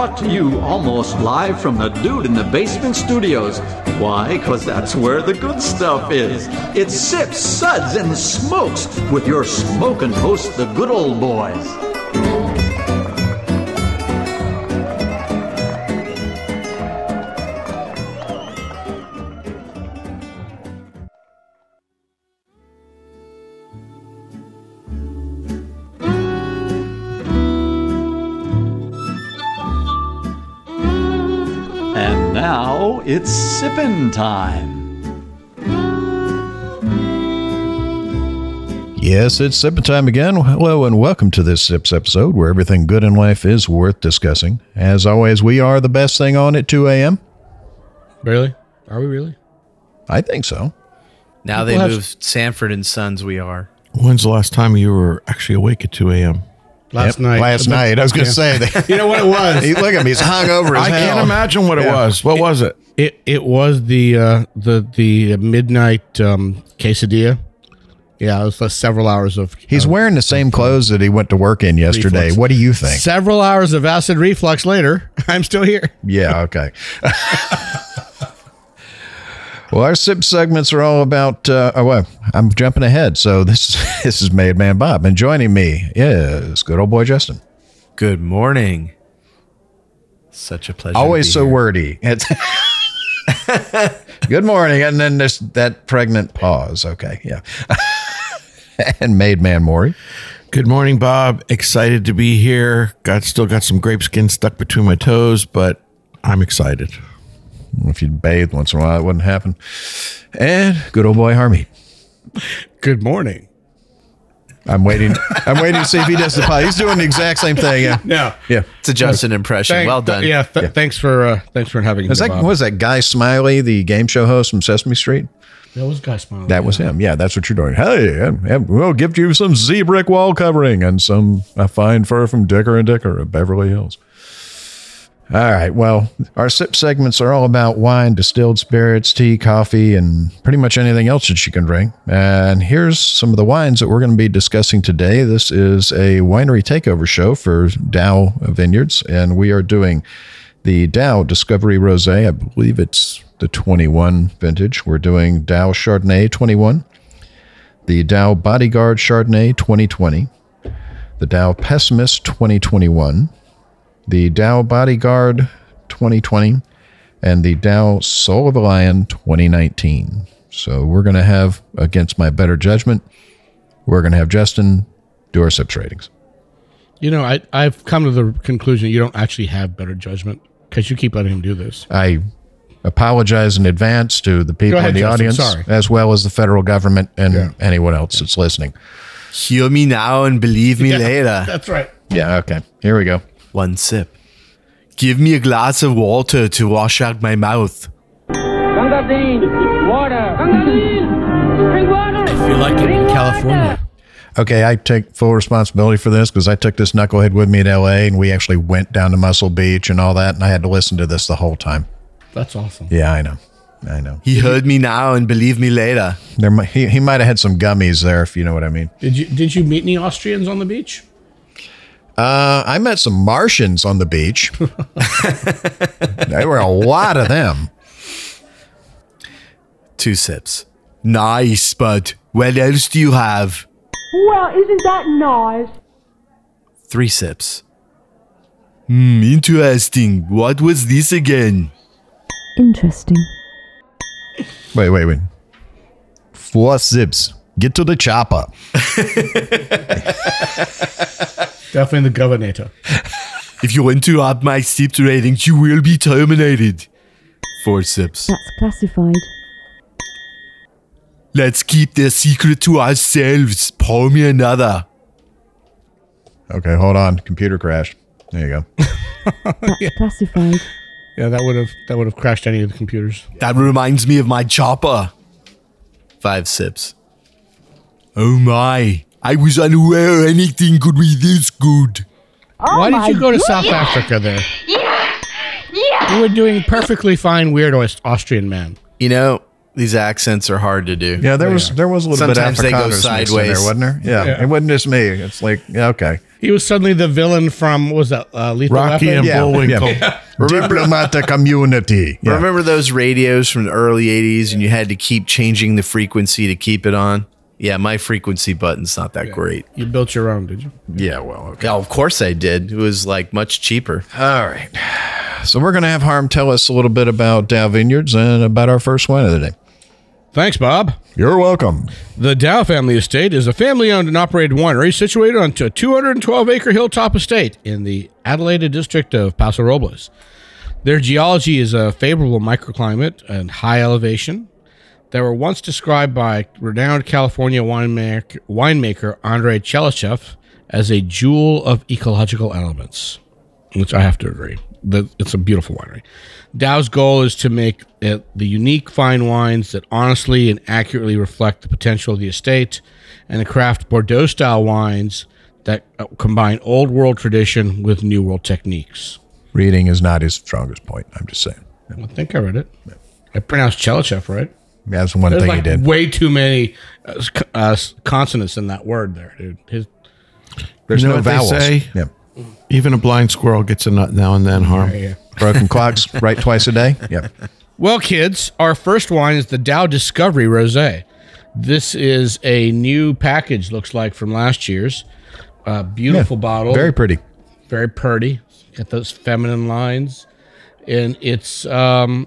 brought to you almost live from the Dude in the Basement studios. Why? Because that's where the good stuff is. It's Sips, Suds, and Smokes with your smoking host, the good old boys. Now it's sippin' time. Yes, it's sippin' time again. Hello and welcome to this Sips episode where everything good in life is worth discussing. As always, we are the best thing on at 2 a.m. Really? Are we really? I think so. Now they moved Sanford and Sons, we are. When's the last time you were actually awake at 2 a.m.? Last night. Last night. I was going to say that. You know what it was? Look at me. He's hung over as I hell. can't imagine what it was. What was it? It was the midnight quesadilla. Yeah, it was several hours of... He's wearing the same clothes that he went to work in yesterday. Reflux. What do you think? Several hours of acid reflux later, I'm still here. Yeah, okay. Well, our sip segments are all about, I'm jumping ahead. So this is Made Man Bob. And joining me is good old boy Justin. Good morning. Such a pleasure. Always to be so here. wordy. It's good morning. And then there's that pregnant pause. Okay, yeah. And Made Man Maury. Good morning, Bob. Excited to be here. Still got some grape skin stuck between my toes, but I'm excited. If you'd bathe once in a while, it wouldn't happen. And good old boy Harmeet. Good morning. I'm waiting to see if he does the pie. He's doing the exact same thing. Yeah. Yeah. It's a Justin impression. Well done. Yeah, thanks for having me, Bob. Was that Guy Smiley, the game show host from Sesame Street? That was Guy Smiley. That was him. Yeah, that's what you're doing. Hey, we'll give you some Z-brick wall covering and a fine fur from Dicker and Dicker of Beverly Hills. All right. Well, our sip segments are all about wine, distilled spirits, tea, coffee, and pretty much anything else that you can drink. And here's some of the wines that we're going to be discussing today. This is a winery takeover show for Dow Vineyards, and we are doing the Dow Discovery Rosé. I believe it's the 21 vintage. We're doing Dow Chardonnay 21, the Dow Bodyguard Chardonnay 2020, the Dow Pessimist 2021, the Dow Bodyguard 2020, and the Dow Soul of a Lion 2019. So we're going to have, against my better judgment, we're going to have Justin do our sips ratings. You know, I've come to the conclusion you don't actually have better judgment because you keep letting him do this. I apologize in advance to the people in the Justin. audience, Sorry. as well as the federal government and anyone else that's listening. Hear me now and believe me later. That's right. Yeah, okay. Here we go. One sip. Give me a glass of water to wash out my mouth. Gangazine, water. Gangazine, bring water. I feel like I'm in California. Okay, I take full responsibility for this because I took this knucklehead with me in L.A. and we actually went down to Muscle Beach and all that, and I had to listen to this the whole time. That's awesome. Yeah, I know. He heard me now and believe me later. He might have had some gummies there, if you know what I mean. Did you meet any Austrians on the beach? I met some Martians on the beach. There were a lot of them. 2 sips. Nice, but what else do you have? Well, isn't that nice? 3 sips. Interesting. What was this again? Interesting. Wait. 4 sips. Get to the chopper. Definitely the governor. If you interrupt my sip ratings, you will be terminated. 4 sips. That's classified. Let's keep the secret to ourselves. Pour me another. Okay, hold on. Computer crashed. There you go. That's classified. Yeah, that would have crashed any of the computers. That reminds me of my chopper. 5 sips. Oh my. I was unaware anything could be this good. Why did you go to South Africa there? Yeah. You were doing perfectly fine weird Austrian man. You know, these accents are hard to do. Yeah, there was a little Sometimes bit they of go Afrikaners mixed in sideways. there, wasn't there? Yeah, it wasn't just me. It's like, yeah, okay. He was suddenly the villain from, what was that Lethal Rocky Weapon? and Bullwinkle. Diplomatic community. Yeah. Remember those radios from the early 80s and you had to keep changing the frequency to keep it on? Yeah, my frequency button's not that great. You built your own, did you? Yeah, well, okay. Yeah, of course I did. It was like much cheaper. All right. So we're going to have Harm tell us a little bit about Dow Vineyards and about our first wine of the day. Thanks, Bob. You're welcome. The Dow Family Estate is a family-owned and operated winery situated on a 212-acre hilltop estate in the Adelaide district of Paso Robles. Their geology is a favorable microclimate and high elevation. They were once described by renowned California winemaker Andrei Chelychev as a jewel of ecological elements, which I have to agree. It's a beautiful winery. Dow's goal is to make the unique fine wines that honestly and accurately reflect the potential of the estate and to craft Bordeaux-style wines that combine old world tradition with new world techniques. Reading is not his strongest point. I'm just saying. I think I read it. I pronounced Chelychev right. That's one There's thing like he did. way too many consonants in that word there, dude. There's You know no what they vowels. say? Yeah. Even a blind squirrel gets a nut now and then, Harm. Yeah. Broken clocks, right twice a day. Yeah. Well, kids, our first wine is the Dow Discovery Rosé. This is a new package, looks like, from last year's. Beautiful bottle. Very pretty. Very pretty. Got those feminine lines. And it's 100%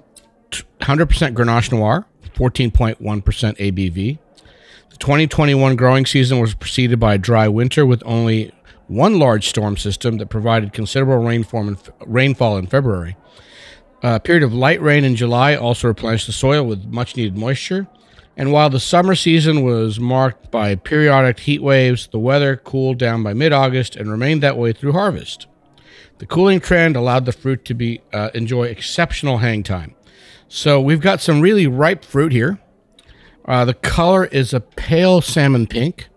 Grenache Noir, 14.1% ABV. The 2021 growing season was preceded by a dry winter with only one large storm system that provided considerable rainfall in February. A period of light rain in July also replenished the soil with much-needed moisture. And while the summer season was marked by periodic heat waves, the weather cooled down by mid-August and remained that way through harvest. The cooling trend allowed the fruit to enjoy exceptional hang time. So we've got some really ripe fruit here. The color is a pale salmon pink,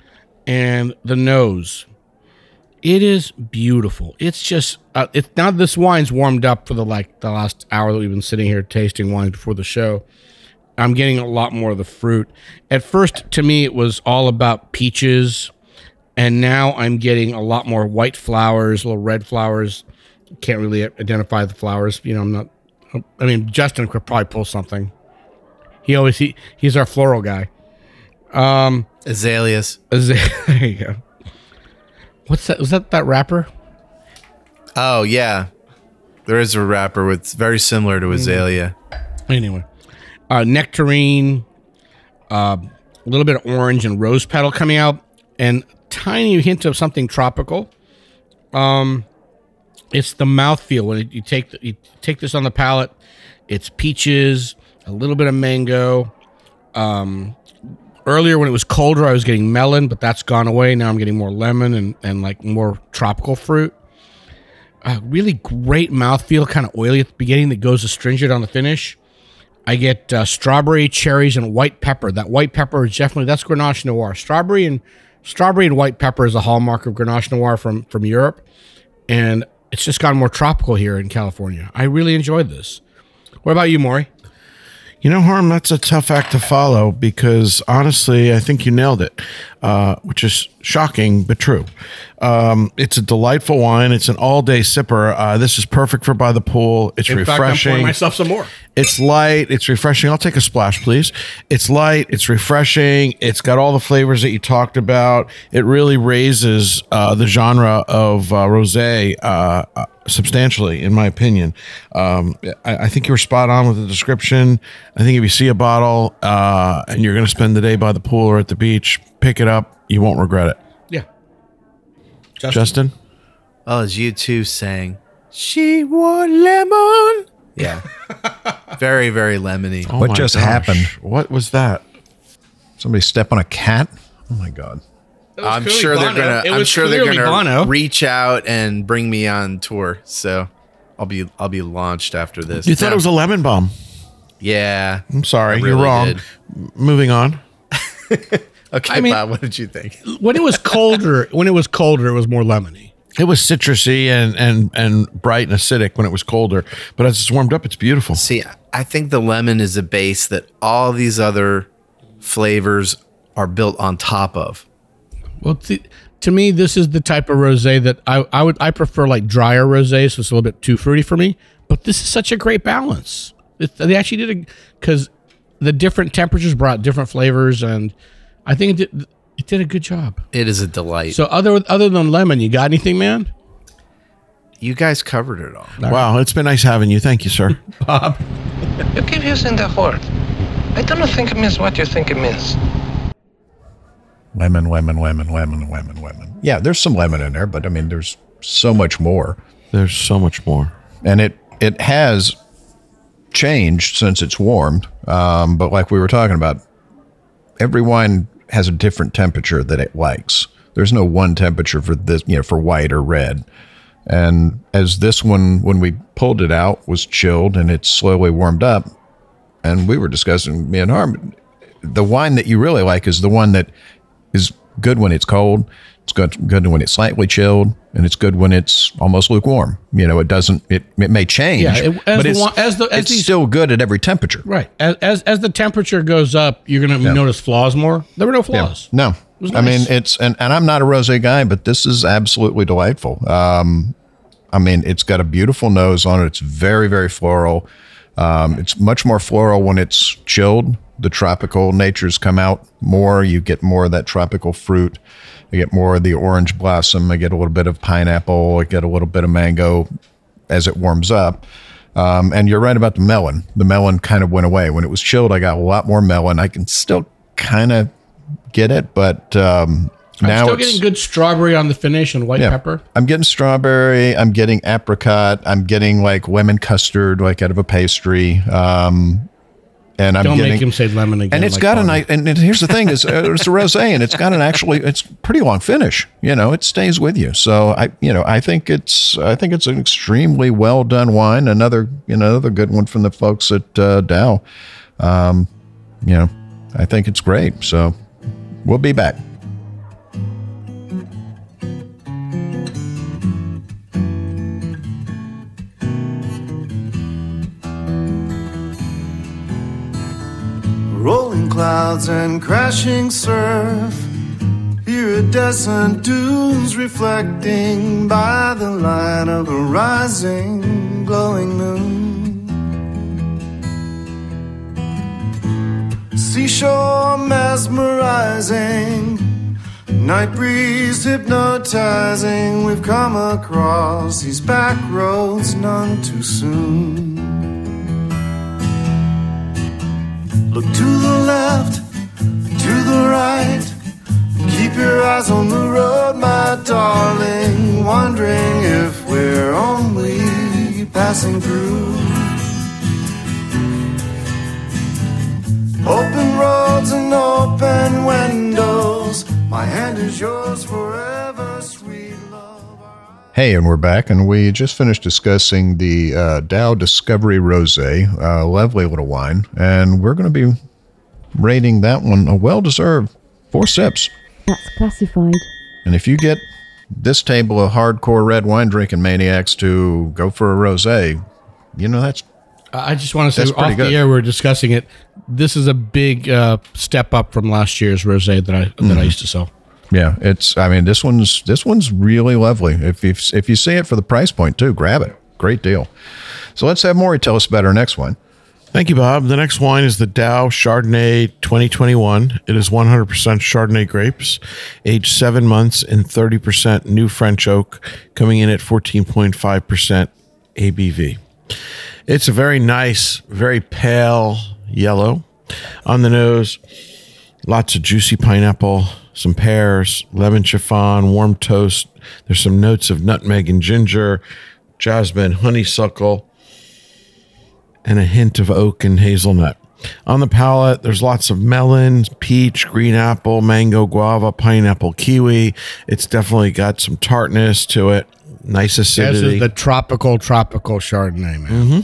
and the nose. It is beautiful. It's just it's now this wine's warmed up for the last hour that we've been sitting here tasting wines before the show. I'm getting a lot more of the fruit. At first, to me, it was all about peaches, and now I'm getting a lot more white flowers, little red flowers. Can't really identify the flowers. You know, Justin could probably pull something. He's our floral guy. Azaleas. There you go. What's that? Was that wrapper? Oh, yeah. There is a wrapper with very similar to Azalea. Anyway, nectarine, a little bit of orange and rose petal coming out, and tiny hint of something tropical. It's the mouthfeel when you take this on the palate. It's peaches, a little bit of mango. Earlier when it was colder, I was getting melon, but that's gone away. Now I'm getting more lemon and like more tropical fruit. Really great mouthfeel, kind of oily at the beginning that goes astringent on the finish. I get strawberry, cherries, and white pepper. That white pepper is that's Grenache Noir. Strawberry and white pepper is a hallmark of Grenache Noir from Europe, and it's just gotten more tropical here in California. I really enjoyed this. What about you, Maury? You know, Harm, that's a tough act to follow because honestly, I think you nailed it, which is shocking but true. It's a delightful wine. It's an all-day sipper. This is perfect for by the pool. It's In fact, refreshing. I'm pouring myself some more. It's light. It's refreshing. I'll take a splash, please. It's light. It's refreshing. It's got all the flavors that you talked about. It really raises the genre of rosé substantially, in my opinion. I think you were spot on with the description. I think if you see a bottle and you're going to spend the day by the pool or at the beach, pick it up. You won't regret it. Yeah. Justin? Oh, as you two sang, "She wore lemon." Yeah. Very, very lemony. Oh What my just gosh. happened? What was that? Somebody step on a cat? Oh my God. I'm clearly sure they're Bono. It gonna. I'm was sure they're clearly gonna Bono. reach out and bring me on tour. So I'll be launched after this. You thought it was a lemon bomb. Yeah. I'm sorry. I You're really wrong. did. Moving on. Okay, I mean- Bob. What did you think? When it was colder, it was more lemony. It was citrusy and bright and acidic when it was colder, but as it's warmed up, it's beautiful. See, I think the lemon is a base that all these other flavors are built on top of. Well, to me, this is the type of rosé that I prefer, like drier rosé, so it's a little bit too fruity for me. But this is such a great balance. They actually did because the different temperatures brought different flavors, and I think it did a good job. It is a delight. So other than lemon, you got anything, man? You guys covered it all. Wow, it's been nice having you. Thank you, sir. Bob, You keep using the word. I don't think it means what you think it means. Lemon. Yeah, there's some lemon in there, but I mean, there's so much more. There's so much more. And it has changed since it's warmed. But like we were talking about, every wine has a different temperature that it likes. There's no one temperature for this, for white or red. And as this one, when we pulled it out, was chilled and it slowly warmed up, and we were discussing, me and Harm, the wine that you really like is the one that is good when it's cold. It's good when it's slightly chilled, and it's good when it's almost lukewarm. It doesn't. It may change, but it's still good at every temperature. right? As the temperature goes up, you're gonna notice flaws more. There were no flaws. No, was I mean nice. it's and I'm not a rosé guy, but this is absolutely delightful. I mean, it's got a beautiful nose on it. It's very, very floral. It's much more floral when it's chilled. The tropical natures come out more. You get more of that tropical fruit. You get more of the orange blossom. I get a little bit of pineapple. I get a little bit of mango as it warms up. And you're right about the melon. The melon kind of went away. When it was chilled, I got a lot more melon. I can still kind of get it, but I'm still getting good strawberry on the finish and white pepper. I'm getting strawberry. I'm getting apricot. I'm getting like lemon custard, like out of a pastry. And I'm Don't getting, make him say lemon again. and it's got a nice. And here's the thing: is it's a rosé, and it's got it's pretty long finish. It stays with you. So I think it's an extremely well done wine. Another good one from the folks at Dow. I think it's great. So we'll be back. Rolling clouds and crashing surf. Iridescent dunes reflecting by the light of a rising, glowing moon. Seashore mesmerizing, night breeze hypnotizing. We've come across these back roads none too soon. Look to the left, to the right. Keep your eyes on the road, my darling. Wondering if we're only passing through. Open roads and open windows. My hand is yours forever, sweet love. Hey, and we're back, and we just finished discussing the Dow Discovery Rosé, lovely little wine, and we're going to be rating that one a well-deserved 4 sips. That's classified. And if you get this table of hardcore red wine drinking maniacs to go for a rosé, that's I just want to say, That's pretty off the good. air, we're discussing it. This is a big step up from last year's rosé that I used to sell. yeah. This one's really lovely. If you see it for the price point too, grab it. Great deal. So let's have Maury tell us about our next one. Thank you, Bob. The next wine is the Dow Chardonnay 2021. It is 100% Chardonnay grapes, aged 7 months in 30% new French oak, coming in at 14.5% ABV. It's a very nice, very pale yellow. On the nose, lots of juicy pineapple, some pears, lemon chiffon, warm toast. There's some notes of nutmeg and ginger, jasmine, honeysuckle, and a hint of oak and hazelnut. On the palate, there's lots of melon, peach, green apple, mango, guava, pineapple, kiwi. It's definitely got some tartness to it. Nice This acidity. is the tropical Chardonnay, man.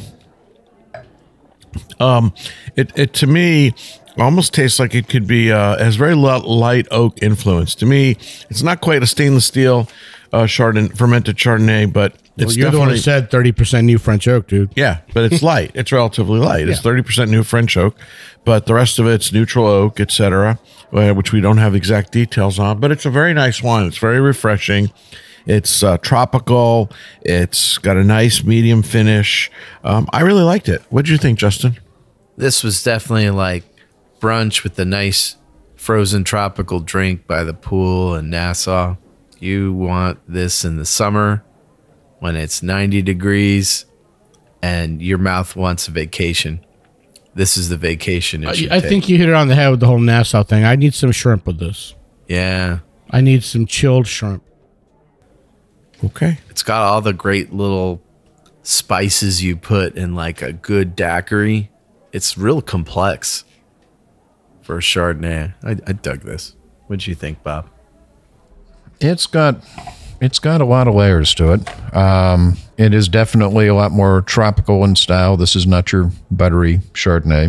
It to me almost tastes like it could be has very light oak influence. To me, it's not quite a stainless steel fermented Chardonnay, but It's you're the one who definitely- said 30% new French oak, dude. Yeah, but it's light. It's relatively light. It's Yeah. 30% new French oak, but the rest of it's neutral oak, etc., which we don't have exact details on. But it's a very nice wine. It's very refreshing. It's tropical. It's got a nice medium finish. I really liked it. What did you think, Justin? This was definitely like brunch with a nice frozen tropical drink by the pool in Nassau. You want this in the summer when it's 90 degrees and your mouth wants a vacation. This is the vacation it should I take. think you hit it on the head with the whole Nassau thing. I need some shrimp with this. Yeah. I need some chilled shrimp. Okay. It's got all the great little spices you put in like a good daiquiri. It's real complex for a Chardonnay. I dug this. What'd you think, Bob? It's got a lot of layers to it. It is definitely a lot more tropical in style. This is not your buttery Chardonnay.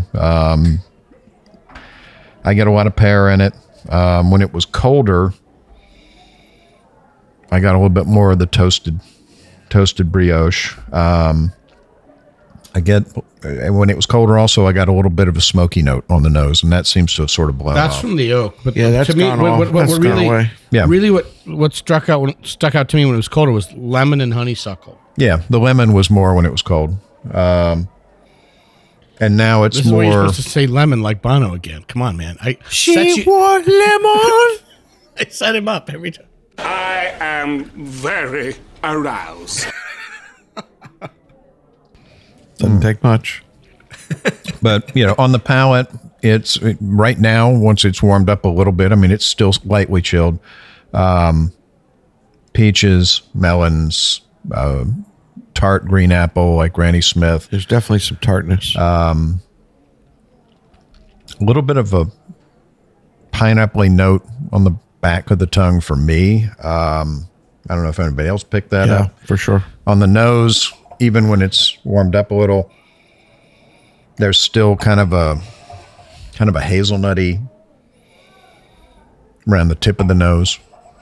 I get a lot of pear in it. When it was colder, I got a little bit more of the toasted brioche. When it was colder also, I got a little bit of a smoky note on the nose, and that seems to have sort of blown That's off. from the oak. But Yeah, that's to me, gone what, off. what, what That's gone really, away. Yeah. really what stuck out to me when it was colder was lemon and honeysuckle. Yeah, the lemon was more when it was cold. And now it's This is why you're more... supposed to say lemon like Bono again. Come on, man. I want lemon. I set him up every time. I am very aroused. Doesn't take much. But, on the palate, right now, once it's warmed up a little bit, I mean, it's still lightly chilled. Peaches, melons, tart green apple like Granny Smith. There's definitely some tartness. A little bit of a pineapple note on the back of the tongue for me. I don't know if anybody else picked that yeah, up. for sure. On the nose, even when it's warmed up a little, there's still kind of a hazelnutty around the tip of the nose,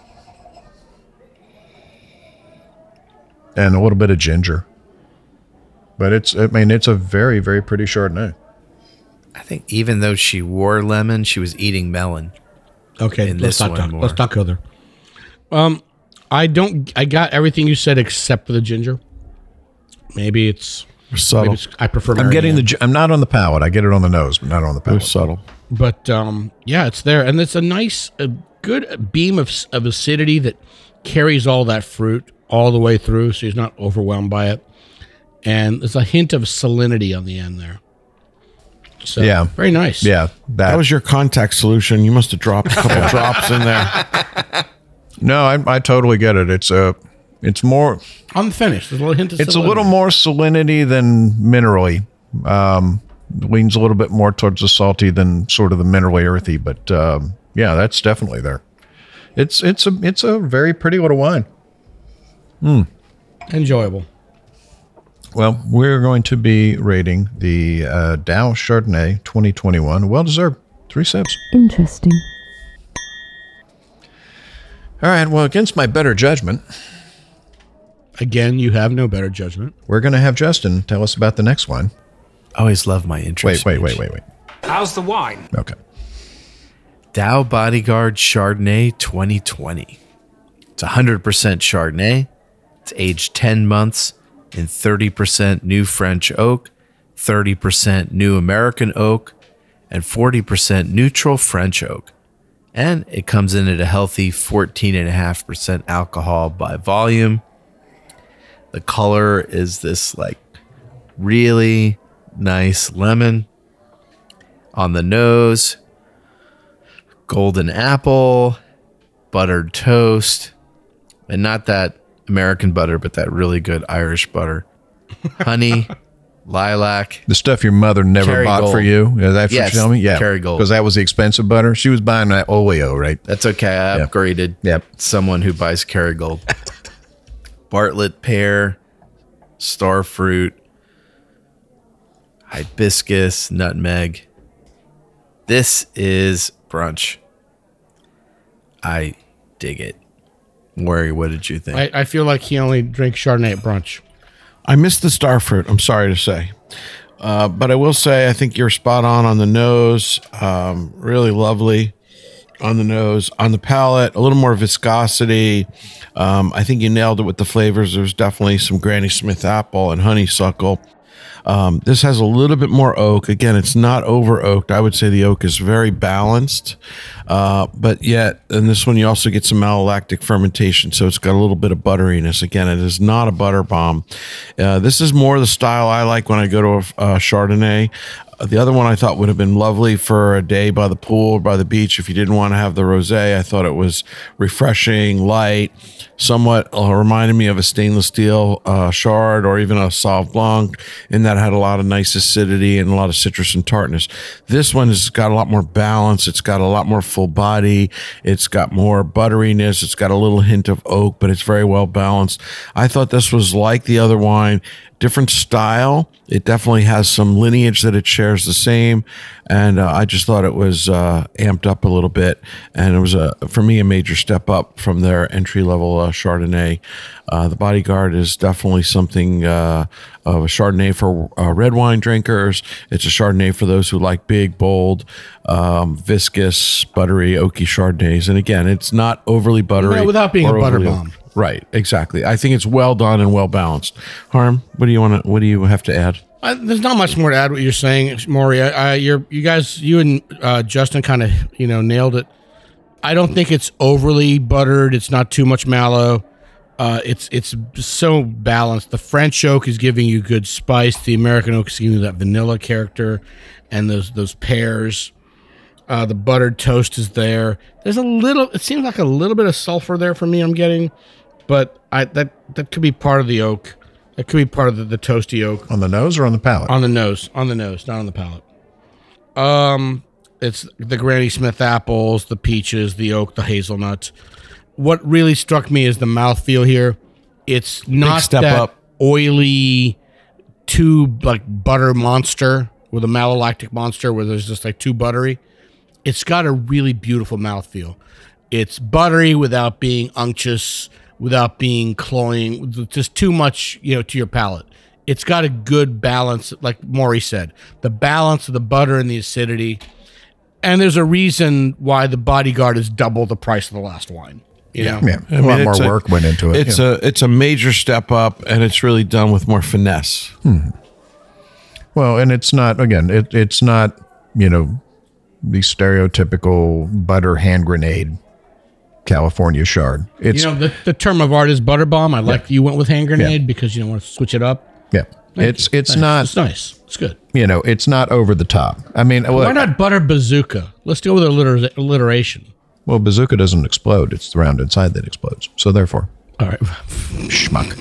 and a little bit of ginger. But it's a very, very pretty Chardonnay. I think even though she wore lemon, she was eating melon. Okay, In let's this not one talk. more. Let's not go there. I got everything you said except for the ginger. Maybe it's Subtle. I prefer. I'm getting Marianne. I'm not on the palate. I get it on the nose, but not on the Very palate. subtle. But yeah, it's there, and it's a good beam of acidity that carries all that fruit all the way through, so he's not overwhelmed by it. And there's a hint of salinity on the end there. So Yeah. very nice. Yeah, That was your contact solution. You must have dropped a couple drops in there. No, I totally get it. It's more. On the finish, there's a little hint of It's a salinity. little more salinity than minerally. Leans a little bit more towards the salty than sort of the minerally earthy. But yeah, that's definitely there. It's a very pretty little wine. enjoyable. Well, we're going to be rating the Dow Chardonnay 2021. Well deserved. 3 sips. Interesting. All right. Well, against my better judgment, Again, you have no better judgment. we're going to have Justin tell us about the next one. I always love my intro. Wait. speech. How's the wine? Okay. Dow Bodyguard Chardonnay 2020. It's 100% Chardonnay. It's aged 10 months in 30% new French oak, 30% new American oak, and 40% neutral French oak. And it comes in at a healthy 14.5% alcohol by volume. The color is this like really nice lemon. On the nose, golden apple, buttered toast, and not that American butter, but that really good Irish butter. Honey, lilac. The stuff your mother never Kerrygold. bought for you. Is that what Yes, you're telling me? Yeah. Kerrygold. Because that was the expensive butter. She was buying that Oleo, right? That's okay. I Yep. upgraded Yep. someone who buys Kerrygold. Bartlett pear, star fruit, hibiscus, nutmeg. This is brunch. I dig it. Maury, what did you think? I feel like he only drinks Chardonnay at brunch. I missed the starfruit. I'm sorry to say. But I will say, I think you're spot on the nose. Really lovely on the nose. On the palate, a little more viscosity. I think you nailed it with the flavors. There's definitely some Granny Smith apple and honeysuckle. This has a little bit more oak. Again, it's not over oaked. I would say the oak is very balanced. But yet, in this one, you also get some malolactic fermentation. So it's got a little bit of butteriness. Again, it is not a butter bomb. This is more the style I like when I go to a Chardonnay. The other one I thought would have been lovely for a day by the pool or by the beach if you didn't want to have the rosé. I thought it was refreshing, light, somewhat reminded me of a stainless steel Chard or even a Sauv Blanc, in that had a lot of nice acidity and a lot of citrus and tartness. This one has got a lot more balance. It's got a lot more full body. It's got more butteriness. It's got a little hint of oak, but it's very well balanced. I thought this was like the other wine, different style. It definitely has some lineage that it shares the same, and I just thought it was amped up a little bit, and it was for me a major step up from their entry level Chardonnay. The Bodyguard is definitely something of a Chardonnay for red wine drinkers. It's a Chardonnay for those who like big, bold, viscous, buttery, oaky Chardonnays. And again, it's not overly buttery, without being a butter bomb. Right, exactly. I think it's well done and well balanced. Harm, what do you have to add? There's not much more to add what you're saying, Maury. You and Justin kind of nailed it. I don't think it's overly buttered. It's not too much mallow. It's so balanced. The French oak is giving you good spice. The American oak is giving you that vanilla character and those pears. The buttered toast is there. There's it seems like a little bit of sulfur there for me I'm getting, but that could be part of the oak. It could be part of the toasty oak. On the nose or on the palate? On the nose, not on the palate. It's the Granny Smith apples, the peaches, the oak, the hazelnut. What really struck me is the mouthfeel here. It's not step that up. oily, too butter monster with a malolactic monster where there's just too buttery. It's got a really beautiful mouthfeel. It's buttery without being unctuous, without being cloying, just too much, to your palate. It's got a good balance, like Maury said, the balance of the butter and the acidity. And there's a reason why the Bodyguard is double the price of the last wine. Yeah. A lot more work went into it. It's a major step up, and it's really done with more finesse. Well, and it's not, again, it's not, the stereotypical butter hand grenade California Chard. It's the term of art is butter bomb. I like you went with hand grenade because you don't want to switch it up. Yeah. It's not. It's nice. It's good. It's not over the top. I mean, why not butter bazooka? Let's go with alliteration. Well, bazooka doesn't explode. It's the round inside that explodes. So therefore, all right, schmuck.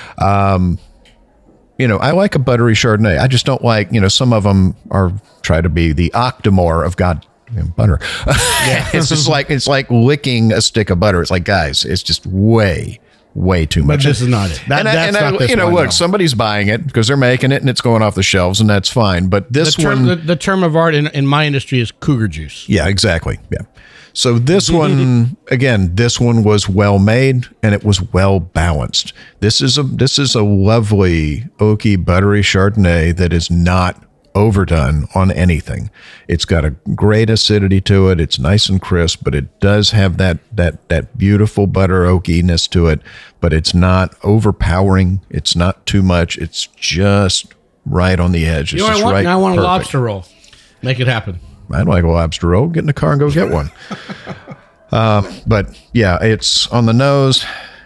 I like a buttery Chardonnay. I just don't like, some of them try to be the octomore of butter. Yeah. It's like licking a stick of butter. It's like, guys, it's just way too much. But this is not it. Look, somebody's buying it because they're making it and it's going off the shelves, and that's fine. But the term of art in my industry is cougar juice. Yeah, exactly. Yeah. So this one, again, was well made and it was well balanced. This is a lovely oaky buttery Chardonnay that is not overdone on anything. It's got a great acidity to it. It's nice and crisp, but it does have that beautiful butter oakiness to it, but it's not overpowering. It's not too much. It's just right on the edge. It's just right. Now I want perfect. A lobster roll. Make it happen. I'd like a lobster roll. Get in the car and go get one. But yeah, it's on the nose.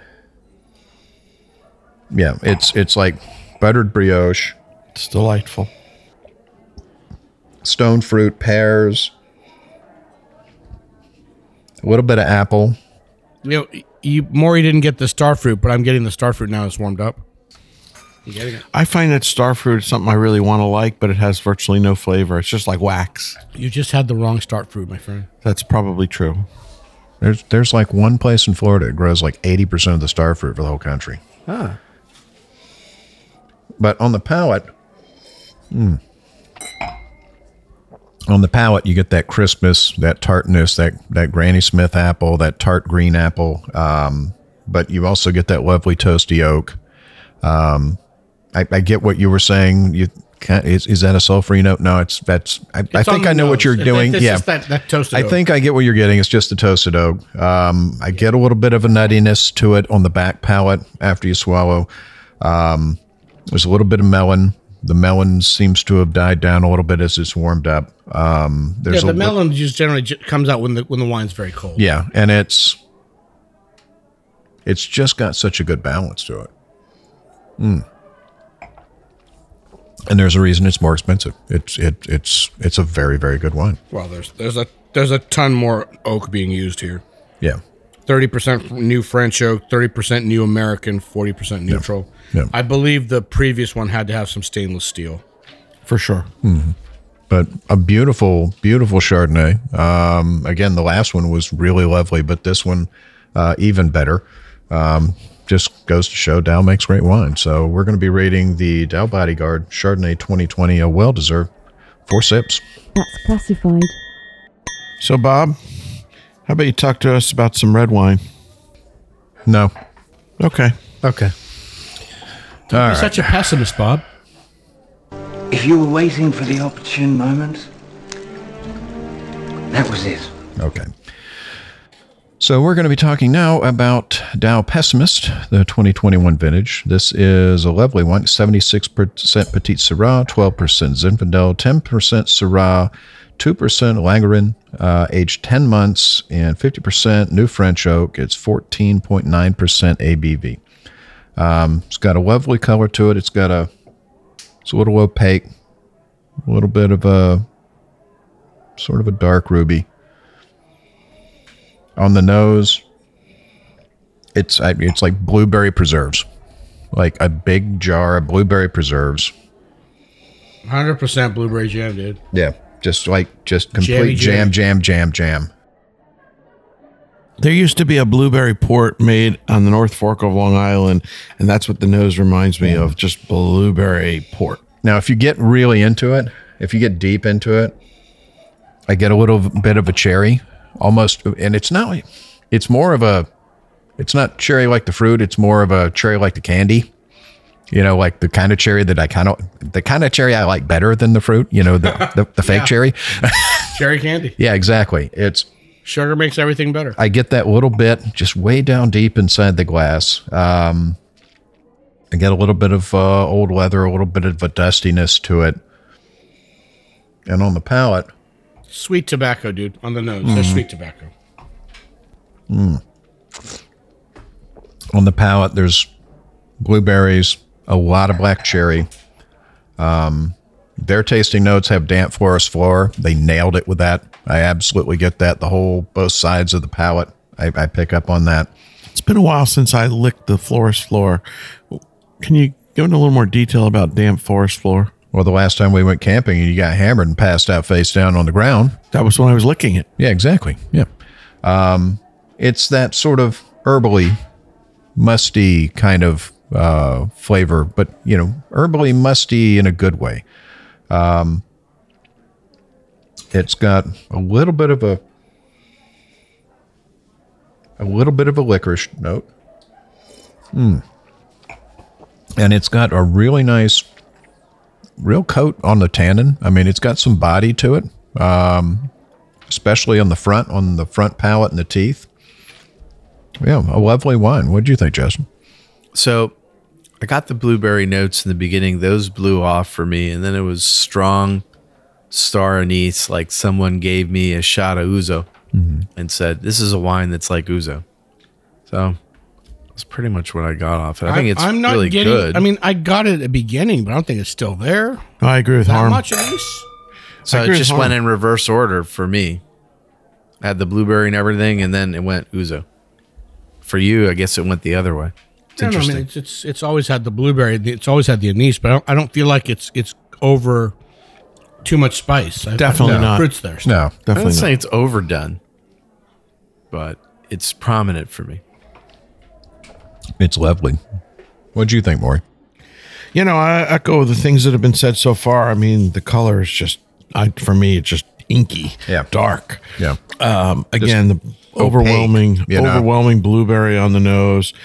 Yeah, it's like buttered brioche. It's delightful. Stone fruit, pears, a little bit of apple. Maury didn't get the star fruit, but I'm getting the star fruit now. It's warmed up. You getting it? I find that starfruit is something I really want to like, but it has virtually no flavor. It's just like wax. You just had the wrong starfruit, my friend. That's probably true. There's like one place in Florida that grows like 80% of the starfruit for the whole country. Ah. But on the palate, you get that crispness, that tartness, that Granny Smith apple, that tart green apple. but you also get that lovely toasty oak. I get what you were saying. You can't, is that a sulfury note? No, I think I know what you're doing. Yeah, that toasted oak. I think I get what you're getting. It's just the toasted oak. I get a little bit of a nuttiness to it on the back palate after you swallow. There's a little bit of melon. The melon seems to have died down a little bit as it's warmed up. The melon just generally comes out when the wine's very cold. Yeah, and it's just got such a good balance to it. And there's a reason it's more expensive. It's a very, very good wine. Well, there's a ton more oak being used here. Yeah. 30% new French oak, 30% new American, 40% neutral. Yeah. I believe the previous one had to have some stainless steel. For sure. Mm-hmm. But a beautiful, beautiful Chardonnay. Again, the last one was really lovely, but this one even better. Just goes to show Dow makes great wine. So we're going to be rating the Dow Bodyguard Chardonnay 2020 a well-deserved 4 sips. That's classified. So, Bob, how about you talk to us about some red wine? No. Okay. Don't be such a pessimist, Bob. If you were waiting for the opportune moment, that was it. Okay. So we're going to be talking now about Dow Pessimist, the 2021 vintage. This is a lovely one, 76% Petite Syrah, 12% Zinfandel, 10% Syrah, 2% Langerin, aged 10 months, and 50% New French Oak. It's 14.9% ABV. It's got a lovely color to it. It's a little opaque, a little bit of a sort of a dark ruby. On the nose, it's like blueberry preserves, like a big jar of blueberry preserves. 100% blueberry jam, dude. Yeah, just complete jam. There used to be a blueberry port made on the North Fork of Long Island, and that's what the nose reminds me of, just blueberry port. Now, if you get really into it, if you get deep into it, I get a little bit of a cherry. Almost, and it's not cherry like the fruit. It's more of a cherry like the candy. Like the kind of cherry that the kind of cherry I like better than the fruit. The fake cherry. Cherry candy. Yeah, exactly. Sugar makes everything better. I get that little bit just way down deep inside the glass. I get a little bit of old leather, a little bit of a dustiness to it, and on the palate. Sweet tobacco, dude, on the nose. There's sweet tobacco. On the palate, there's blueberries, a lot of black cherry. Their tasting notes have damp forest floor. They nailed it with that. I absolutely get that. Both sides of the palate, I pick up on that. It's been a while since I licked the forest floor. Can you give it a little more detail about damp forest floor? Well, the last time we went camping and you got hammered and passed out face down on the ground. That was when I was licking it. Yeah, exactly. Yeah. It's that sort of herbally, musty kind of flavor, but, herbally musty in a good way. It's got a little bit of a licorice note. And it's got a really nice real coat on the tannin. I mean, it's got some body to it, especially on the front palate and the teeth. Yeah, a lovely wine. What do you think, Justin? So I got the blueberry notes in the beginning. Those blew off for me. And then it was strong star anise, like someone gave me a shot of ouzo and said, this is a wine that's like ouzo. So that's pretty much what I got off it. I think it's really good. I mean, I got it at the beginning, but I don't think it's still there. I agree with That Harm. much anise? So it just went in reverse order for me. I had the blueberry and everything, and then it went ouzo. For you, I guess it went the other way. It's interesting. I mean, it's always had the blueberry. It's always had the anise, but I don't feel like it's over too much spice. Definitely not. Fruits there. No, I definitely don't not. say it's overdone, but it's prominent for me. It's lovely. What do you think, Maury? I echo the things that have been said so far. I mean, the color is just, for me, it's just inky, Yeah. dark. Yeah. Again, overwhelming blueberry on the nose.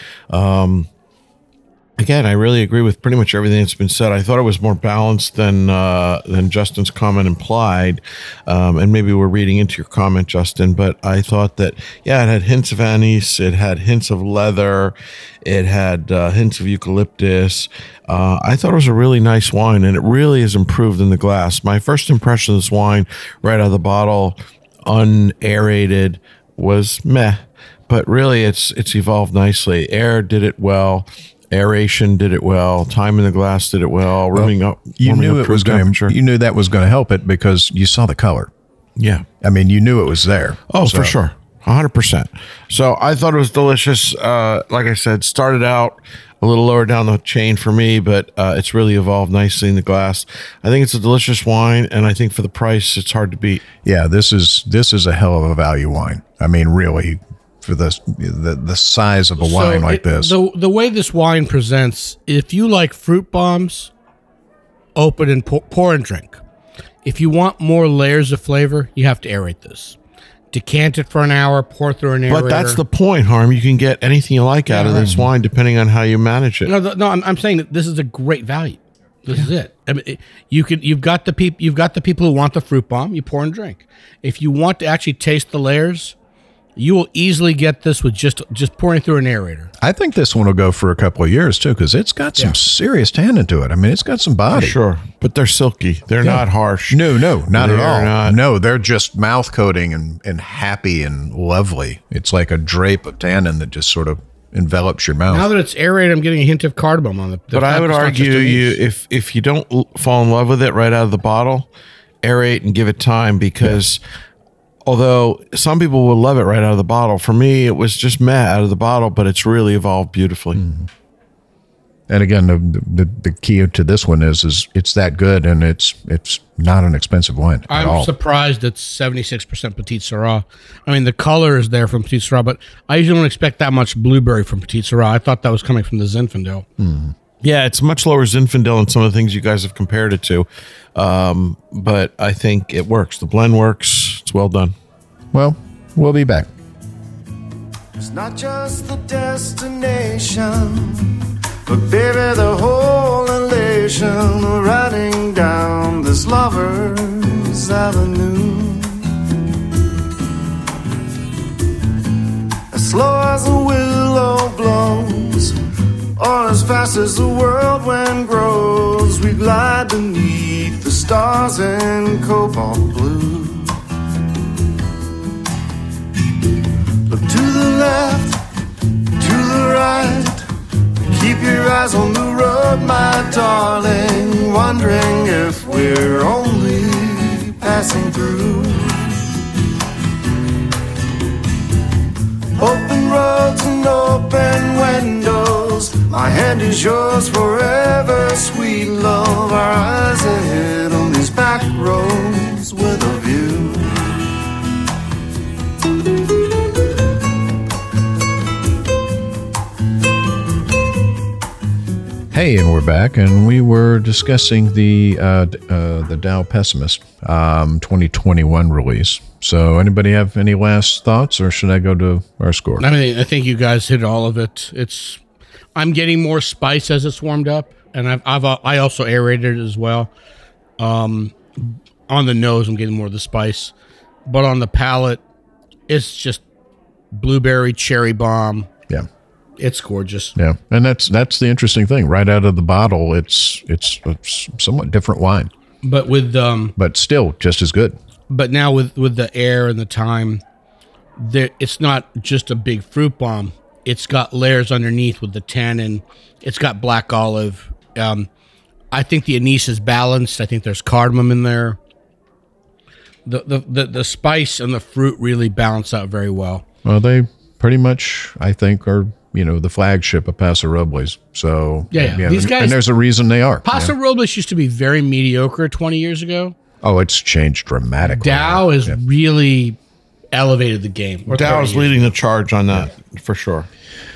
Again, I really agree with pretty much everything that's been said. I thought it was more balanced than Justin's comment implied, and maybe we're reading into your comment, Justin. But I thought that it had hints of anise, it had hints of leather, it had hints of eucalyptus. I thought it was a really nice wine, and it really is improved in the glass. My first impression of this wine, right out of the bottle, unaerated, was meh. But really, it's evolved nicely. Air did it well. Aeration did it well. Time in the glass did it well. Warming up. You knew it was going. You knew that was going to help it because you saw the color. Yeah, I mean, you knew it was there. Oh, for sure, 100%. So I thought it was delicious. Like I said, started out a little lower down the chain for me, but it's really evolved nicely in the glass. I think it's a delicious wine, and I think for the price, it's hard to beat. Yeah, this is a hell of a value wine. I mean, really. For the size of a wine like this. The way this wine presents, if you like fruit bombs, open and pour and drink. If you want more layers of flavor, you have to aerate this. Decant it for an hour, pour through an aerator. But that's the point, Harm. You can get anything you like out of this wine depending on how you manage it. No, I'm saying that this is a great value. This is it. I mean, you've got the people who want the fruit bomb. You pour and drink. If you want to actually taste the layers, you will easily get this with just pouring through an aerator. I think this one will go for a couple of years too, because it's got some serious tannin to it. I mean, it's got some body. For sure, but they're silky. They're not harsh. No, not at all. No, they're just mouth coating and happy and lovely. It's like a drape of tannin that just sort of envelops your mouth. Now that it's aerated, I'm getting a hint of cardamom on it. But I would argue if you don't fall in love with it right out of the bottle, aerate and give it time because. Yeah. Although some people will love it right out of the bottle. For me, it was just meh out of the bottle, but it's really evolved beautifully. Mm-hmm. And again, the key to this one is it's that good, and it's not an expensive wine at all. I'm surprised it's 76% Petite Sirah. I mean, the color is there from Petite Sirah, but I usually don't expect that much blueberry from Petite Sirah. I thought that was coming from the Zinfandel. Mm-hmm. Yeah, it's much lower Zinfandel than some of the things you guys have compared it to. But I think it works. The blend works. It's well done. Well, we'll be back. It's not just the destination, but baby, the whole elation of riding down this lover's avenue. As slow as a willow blows, or as fast as the whirlwind grows, we glide beneath the stars in cobalt blue. Look to the left, to the right, keep your eyes on the road, my darling, wondering if we're only passing through. Open roads and open windows, my hand is yours forever, sweet love. Our eyes ahead on these back roads with a view. Hey, and we're back, and we were discussing the Dow Pessimist 2021 release. So, anybody have any last thoughts, or should I go to our score? I mean, I think you guys hit all of it. I'm getting more spice as it's warmed up, and I also aerated it as well. On the nose, I'm getting more of the spice, but on the palate, it's just blueberry cherry bomb. Yeah. It's gorgeous. Yeah, and that's the interesting thing. Right out of the bottle, it's a somewhat different wine, but but still just as good. But now with the air and the time, it's not just a big fruit bomb. It's got layers underneath with the tannin. It's got black olive. I think the anise is balanced. I think there's cardamom in there. The spice and the fruit really balance out very well. Well, they pretty much, I think, are the flagship of Paso Robles. So yeah. These guys, and there's a reason they are. Paso Robles used to be very mediocre 20 years ago. Oh, it's changed dramatically. Dow has really elevated the game. Dow is leading the charge on that for sure.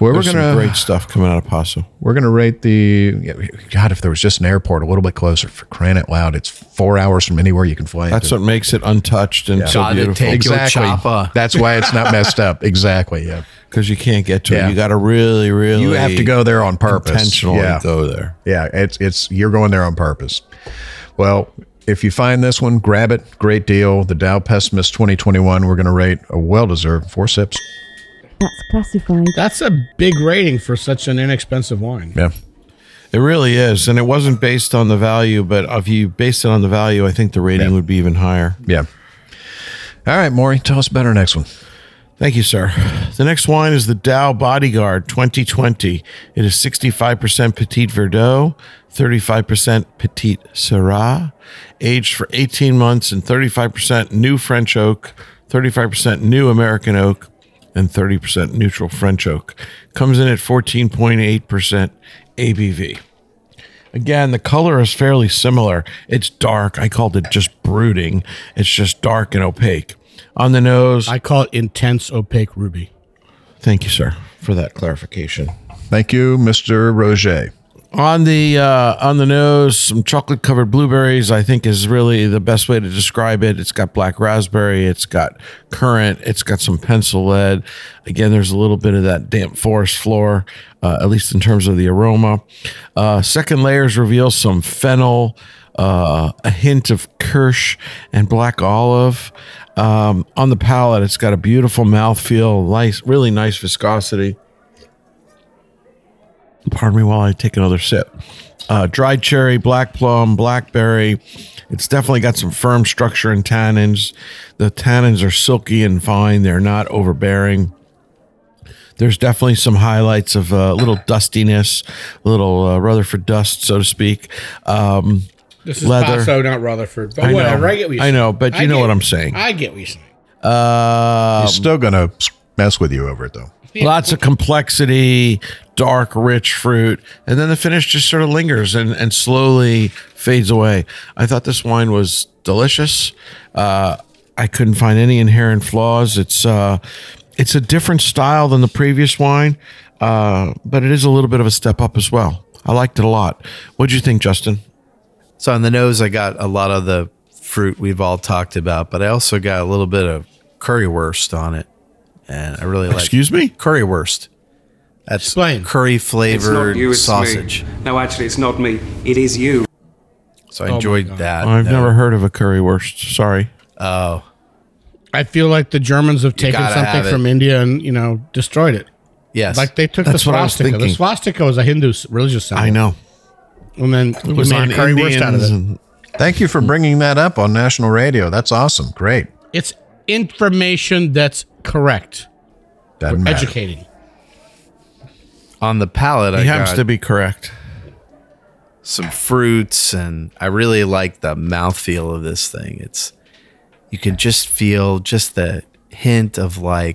Well, There's some great stuff coming out of Paso. We're gonna rate God, if there was just an airport a little bit closer, for crying out loud, it's 4 hours from anywhere you can fly. That's what makes it untouched and so beautiful. Exactly. That's why it's not messed up. Exactly. Yeah. Because you can't get to it. You got to really you have to go there on purpose. Intentionally go there. Yeah. It's you're going there on purpose. Well, if you find this one, grab it. Great deal. The Dow Pessimist 2021. We're going to rate a well-deserved 4 sips. That's classified. That's a big rating for such an inexpensive wine. Yeah. It really is. And it wasn't based on the value, but if you based it on the value, I think the rating would be even higher. Yeah. All right, Maury, tell us about our next one. Thank you, sir. The next wine is the Dow Bodyguard 2020. It is 65% Petit Verdot, 35% Petit Syrah, aged for 18 months, and 35% new French oak, 35% new American oak, and 30% neutral French oak. Comes in at 14.8% ABV. Again, the color is fairly similar. It's dark. I called it just brooding. It's just dark and opaque. On the nose, I call it intense opaque ruby. Thank you, sir, for that clarification. Thank you, Mr. Roger. On the nose, some chocolate covered blueberries, I think, is really the best way to describe it. It's got black raspberry, it's got currant, it's got some pencil lead. Again, there's a little bit of that damp forest floor, at least in terms of the aroma. Second layers reveal some fennel, a hint of kirsch and black olive. On the palate, it's got a beautiful mouthfeel, nice, really nice viscosity. Pardon me while I take another sip. Dried cherry, black plum, blackberry. It's definitely got some firm structure and tannins. The tannins are silky and fine. They're not overbearing. There's definitely some highlights of a little dustiness, a little Rutherford dust, so to speak. This is leather. Paso, not Rutherford. But whatever, I get what you're saying. I know, but you know what I'm saying. I get what you're saying. He's still going to mess with you over it, though. Lots of complexity, dark, rich fruit, and then the finish just sort of lingers and slowly fades away. I thought this wine was delicious. I couldn't find any inherent flaws. It's a different style than the previous wine, but it is a little bit of a step up as well. I liked it a lot. What'd you think, Justin? So on the nose, I got a lot of the fruit we've all talked about, but I also got a little bit of currywurst on it. And I really like. Excuse me? Currywurst. That's Explain. Curry flavored it's sausage. Me. No, actually, it's not me. It is you. So I enjoyed that. I've never heard of a currywurst. Sorry. Oh. I feel like the Germans have taken something from India and, destroyed it. Yes. Like they took That's the what I was swastika. thinking. The swastika was a Hindu religious symbol. I know. And then It was we made on a currywurst out of Indians it. Thank you for bringing that up on national radio. That's awesome. Great. It's information that's correct. Doesn't matter. Educating. On the palate, He I happens got to be correct. some fruits, and I really like the mouthfeel of this thing. You can just feel just the hint of like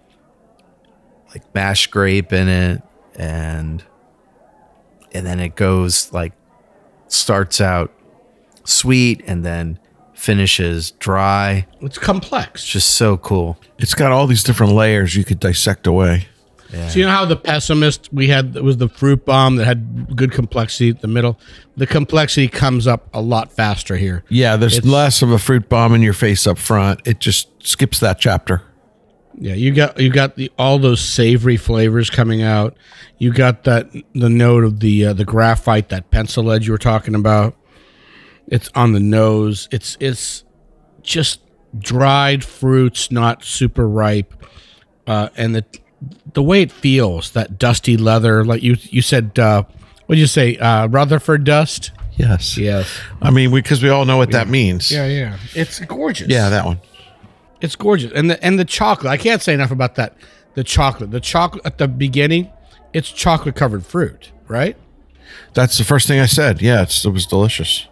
mashed grape in it, and then it goes starts out sweet and then finishes dry. It's complex. It's just so cool. It's got all these different layers you could dissect away. Yeah. So you know how the pessimist we had, it was the fruit bomb that had good complexity at the middle. The complexity comes up a lot faster here. Yeah, there's less of a fruit bomb in your face up front. It just skips that chapter. Yeah, you got all those savory flavors coming out. You got the note of the graphite, that pencil lead you were talking about. It's on the nose. It's just dried fruits, not super ripe, and the way it feels, that dusty leather, like you said. What did you say? Rutherford dust. Yes. Yes. I mean, because we all know what that means. Yeah. It's gorgeous. Yeah, that one. It's gorgeous, and the chocolate. I can't say enough about that. The chocolate at the beginning, it's chocolate covered fruit, right? That's the first thing I said. Yeah, it was delicious.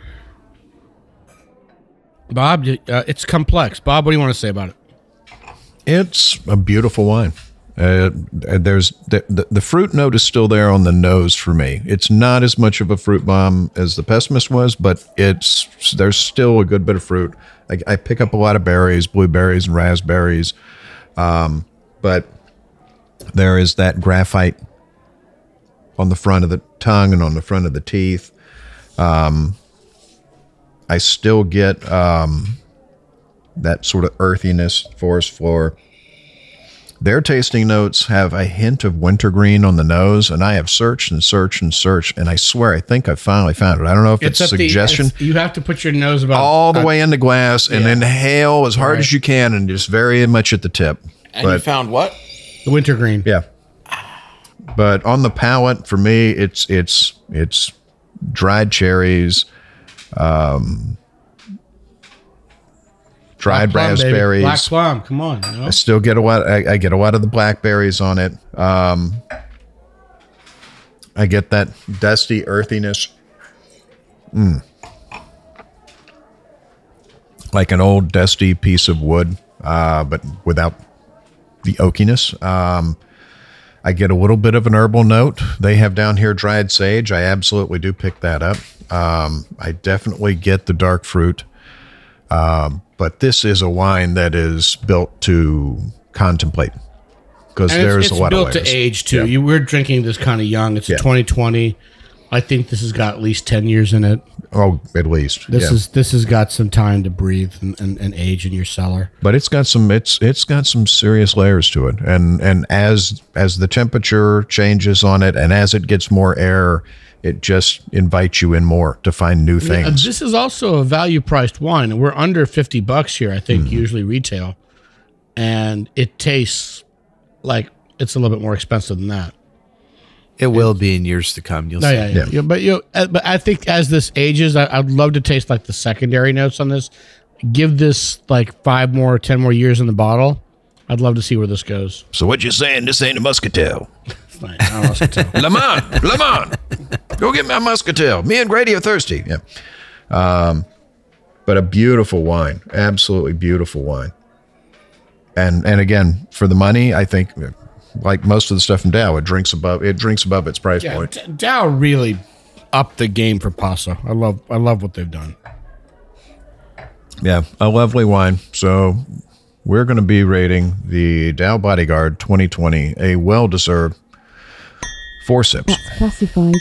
Bob, it's complex. Bob, what do you want to say about it? It's a beautiful wine. There's the fruit note is still there on the nose for me. It's not as much of a fruit bomb as the Pessimist was, but there's still a good bit of fruit. I pick up a lot of berries, blueberries and raspberries, but There is that graphite on the front of the tongue and on the front of the teeth. I still get that sort of earthiness, forest floor. Their tasting notes have a hint of wintergreen on the nose, and I have searched and searched and searched, and I swear I think I finally found it. I don't know if it's at suggestion. You have to put your nose about all the way in the glass and inhale as hard as you can, and just very much at the tip. And you found what? The wintergreen. Yeah. But on the palate, for me, it's dried cherries, dried Black plum, baby. raspberries. Black plum, come on. No? I still get a lot. I get a lot of the blackberries on it. I get that dusty earthiness. Like an old dusty piece of wood, but without the oakiness. I get a little bit of an herbal note. They have down here dried sage. I absolutely do pick that up. I definitely get the dark fruit. But this is a wine that is built to contemplate, because there's a lot of layers. It's built to age too. Yeah. We're drinking this kind of young. It's a 2020. I think this has got at least 10 years in it. Oh, at least. This has got some time to breathe and age in your cellar. But it's got some serious layers to it, and as the temperature changes on it, and as it gets more air, it just invites you in more to find new things. This is also a value priced wine, and we're under $50 here, I think, usually retail, and it tastes like it's a little bit more expensive than that. It will be in years to come. You'll see. Yeah. But I think as this ages, I'd love to taste like the secondary notes on this. Give this like 5 more, 10 more years in the bottle. I'd love to see where this goes. So what you're saying? This ain't a muscatel. It's not a muscatel. Lamont, go get my muscatel. Me and Grady are thirsty. Yeah. But a beautiful wine, absolutely beautiful wine. And again, for the money, I think, like most of the stuff from Dow, it drinks above its price point. Dow really upped the game for Paso. I love what they've done. Yeah, a lovely wine. So we're going to be rating the Dow Bodyguard 2020 a well-deserved 4 sips. That's classified.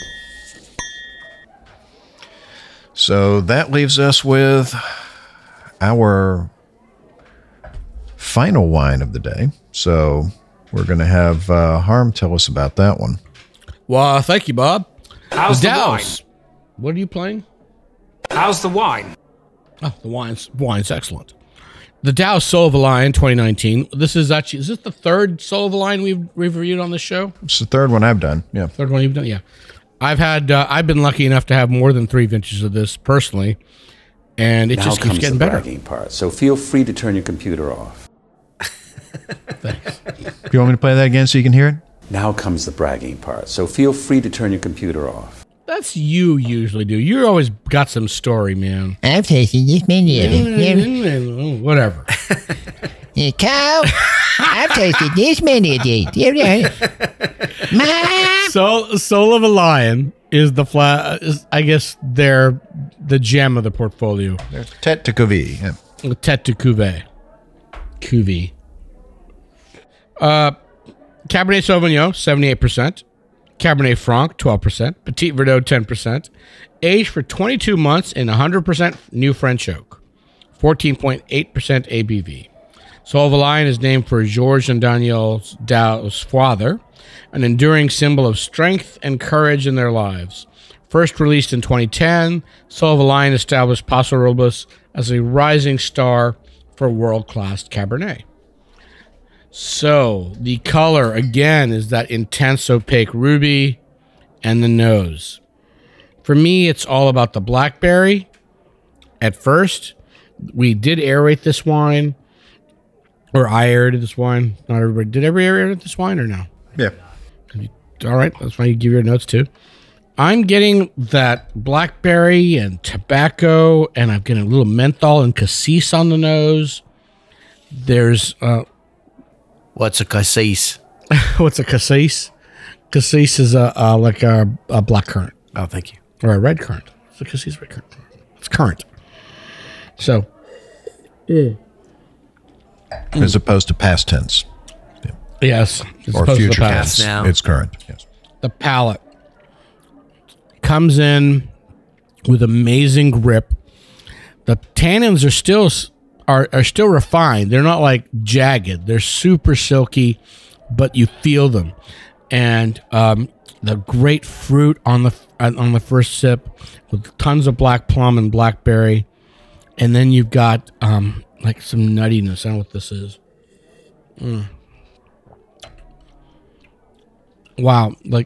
So that leaves us with our final wine of the day. So we're going to have Harm tell us about that one. Well, thank you, Bob. How's the wine? What are you playing? How's the wine? Oh, the wine's excellent. The Dow Soul of a Lion 2019. Is this the third Soul of a Lion we've reviewed on this show? It's the third one I've done. Yeah. Third one you've done? Yeah. I've been lucky enough to have more than 3 vintages of this personally, and it now just keeps getting better. Bragging part. So feel free to turn your computer off. Thanks. Do you want me to play that again so you can hear it? Now comes the bragging part. So feel free to turn your computer off. That's you usually do. You always got some story, man. I've tasted this many of it. Whatever. Cow, I've tasted this many of these. Soul of a Lion is I guess they're the gem of the portfolio. There's Tête de Cuvée. Yeah. Tête de Cuvée. Cuvée. Cabernet Sauvignon, 78%. Cabernet Franc, 12%. Petit Verdot, 10%. Aged for 22 months in 100% new French oak. 14.8% ABV. Soul of a Lion is named for Georges and Daniel Dow's father, an enduring symbol of strength and courage in their lives. First released in 2010, Soul of a Lion established Paso Robles as a rising star for world-class Cabernet. So, the color, again, is that intense opaque ruby, and the nose. For me, it's all about the blackberry. At first, we did aerate this wine, or I aerated this wine. Not everybody. Did everybody aerate this wine or no? Yeah. All right, that's why you give your notes too. I'm getting that blackberry and tobacco, and I'm getting a little menthol and cassis on the nose. There's what's a cassis? What's a cassis? Cassis is like a black currant. Oh, thank you. Or a red currant. It's a cassis red currant. It's currant. So, as opposed to past tense. Yes. as Or opposed to the future palate. tense. now. It's current. Yes. The palate comes with amazing grip. The tannins are still refined. They're not like jagged. They're super silky, but you feel them. And the great fruit on the first sip with tons of black plum and blackberry. And then you've got like some nuttiness. I don't know what this is. Wow, like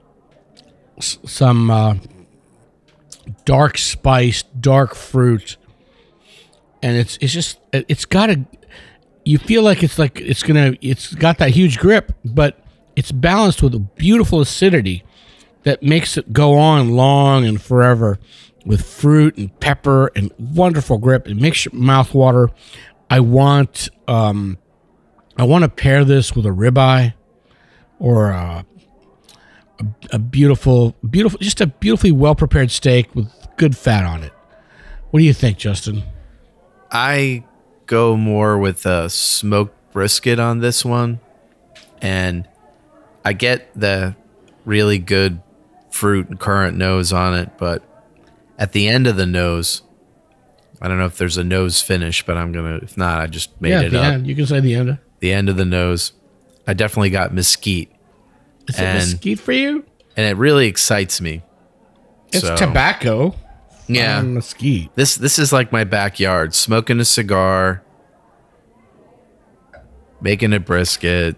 some dark spice, dark fruit, and it's got you feel like it's got that huge grip, but it's balanced with a beautiful acidity that makes it go on long and forever with fruit and pepper and wonderful grip. It makes your mouth water. I want to pair this with a ribeye or a beautiful, just a beautifully well-prepared steak with good fat on it. What do you think, Justin? I go more with a smoked brisket on this one, and I get the really good fruit and currant nose on it, but at the end of the nose, I don't know if there's a nose finish, but if not, I just made it up. End. You can say the end. The end of the nose, I definitely got mesquite. Is it mesquite for you? And it really excites me. It's tobacco. Yeah. Mesquite. This is like my backyard. Smoking a cigar, making a brisket.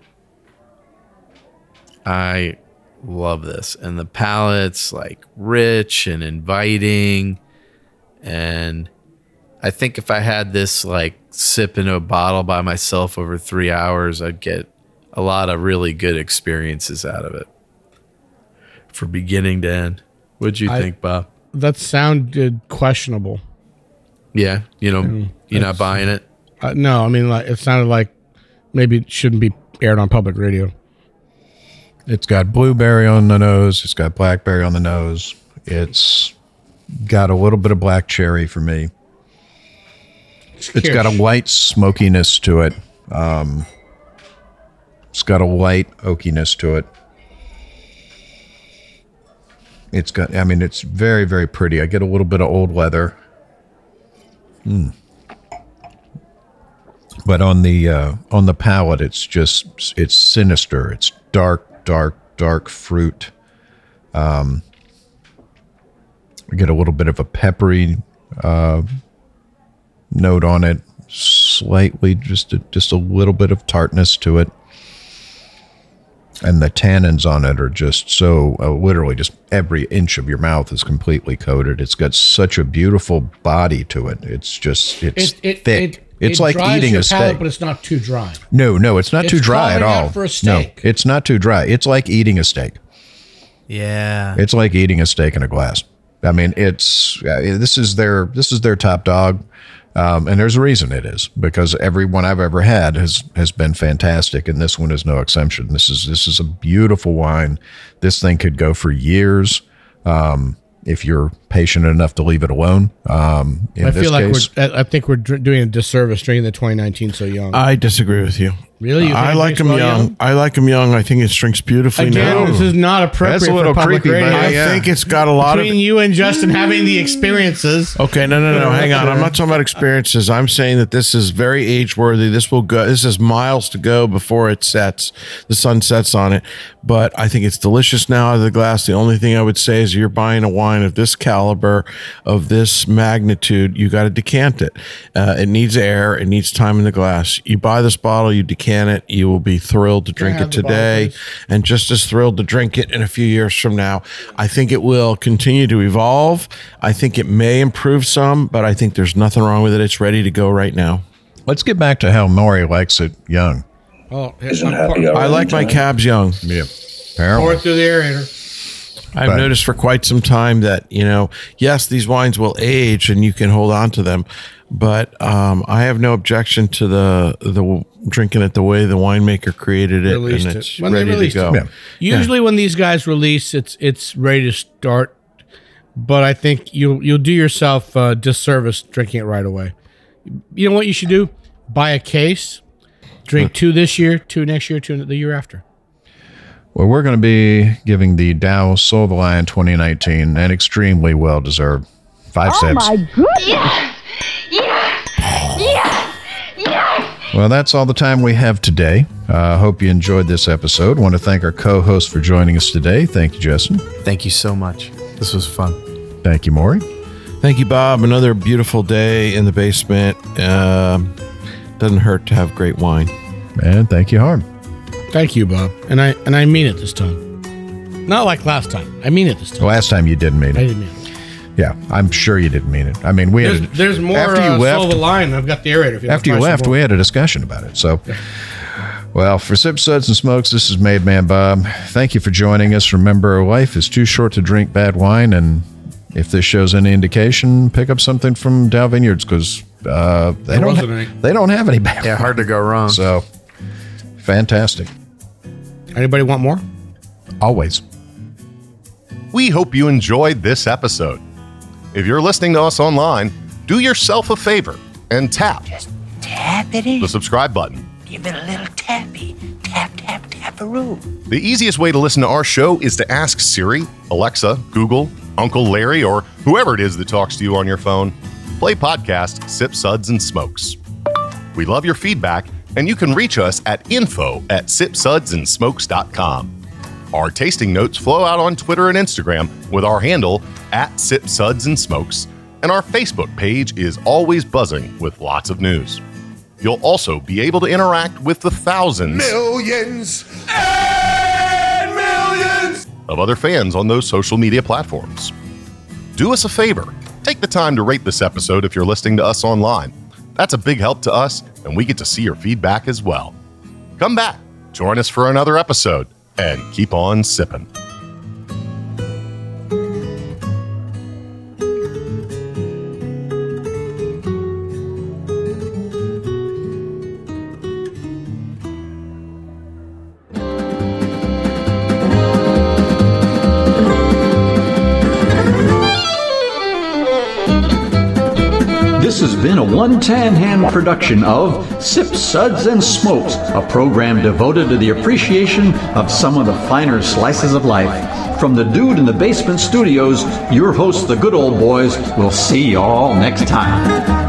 I love this. And the palate's like rich and inviting. And I think if I had this like sip in a bottle by myself over 3 hours, I'd get a lot of really good experiences out of it. From beginning to end. What'd you think, Bob? That sounded questionable. Yeah, you're not buying it? No, I mean, like, it sounded like maybe it shouldn't be aired on public radio. It's got blueberry on the nose. It's got blackberry on the nose. It's got a little bit of black cherry for me. It's got a light smokiness to it. It's got a light oakiness to it. It's very, very pretty. I get a little bit of old leather. But on the palate, it's sinister. It's dark fruit. I get a little bit of a peppery note on it. Slightly, just a little bit of tartness to it. And the tannins on it are just so literally just every inch of your mouth is completely coated. It's got such a beautiful body to it. It's thick. It's like eating a steak, but it's not too dry. No, it's not too dry at all. For a steak. No, it's not too dry. It's like eating a steak. Yeah, it's like eating a steak in a glass. I mean, this is their top dog. And there's a reason it is, because every one I've ever had has been fantastic, and this one is no exception. This is a beautiful wine. This thing could go for years if you're patient enough to leave it alone. I think we're doing a disservice drinking the 2019 so young. I disagree with you. Really? You I like them young. I like them young. I think it drinks beautifully now. This is not appropriate. That's a little for public creepy, radio. but I think it's got a lot Between you and Justin having the experiences. Okay, no. Hang on. I'm not talking about experiences. I'm saying that this is very age worthy. This will go. This is miles to go before it sets. The sun sets on it. But I think it's delicious now out of the glass. The only thing I would say is you're buying a wine of this caliber, of this magnitude, you got to decant it. It needs air. It needs time in the glass. You buy this bottle, you decant it. You will be thrilled to drink it today, and just as thrilled to drink it in a few years from now. I think it will continue to evolve. I think it may improve some, but I think there's nothing wrong with it. It's ready to go right now. Let's get back to how Maury likes it young. Oh, I like my cabs young. Yeah, pour it through the aerator. I've noticed for quite some time that, yes, these wines will age and you can hold on to them, but I have no objection to the drinking it the way the winemaker created it, Released and it's when ready to go. Yeah. Usually when these guys release, it's ready to start, but I think you'll do yourself a disservice drinking it right away. You know what you should do? Buy a case, Drink 2 this year, 2 next year, 2 the year after. Well, we're going to be giving the Dow Soul of the Lion 2019 an extremely well-deserved 5 sips. Oh my goodness! Yes! Yes! Yes! Yes! Well, that's all the time we have today. Hope you enjoyed this episode. Want to thank our co-host for joining us today. Thank you, Justin. Thank you so much. This was fun. Thank you, Maury. Thank you, Bob. Another beautiful day in the basement. Doesn't hurt to have great wine. And thank you, Harm. Thank you, Bob. And I mean it this time. Not like last time. I mean it this time. Last time you didn't mean it. I didn't mean it. Yeah, I'm sure you didn't mean it. I mean, There's more after you Soul left. of the Lion. I've got the aerator. After you left, we had a discussion about it. So, well, for Sips, Suds, and Smokes, this is Made Man Bob. Thank you for joining us. Remember, life is too short to drink bad wine, and if this shows any indication, pick up something from Dow Vineyards because they don't have any bad. Yeah, hard to go wrong. So, fantastic. Anybody want more? Always. We hope you enjoyed this episode. If you're listening to us online, do yourself a favor and tap Tap it in. the subscribe button. Give it a little tappy. Tap, tap, tap-a-roo. The easiest way to listen to our show is to ask Siri, Alexa, Google, Uncle Larry, or whoever it is that talks to you on your phone. Play podcast Sip, Suds, and Smokes. We love your feedback, and you can reach us at info@sipsudsandsmokes.com. Our tasting notes flow out on Twitter and Instagram with our handle @SipSudsAndSmokes, and our Facebook page is always buzzing with lots of news. You'll also be able to interact with the thousands Millions and millions of other fans on those social media platforms. Do us a favor. Take the time to rate this episode if you're listening to us online. That's a big help to us, and we get to see your feedback as well. Come back, join us for another episode, and keep on sipping. This has been a One Tan Hand production of Sip, Suds, and Smokes, a program devoted to the appreciation of some of the finer slices of life. From the Dude in the Basement Studios, your hosts, the Good Old Boys, will see you all next time.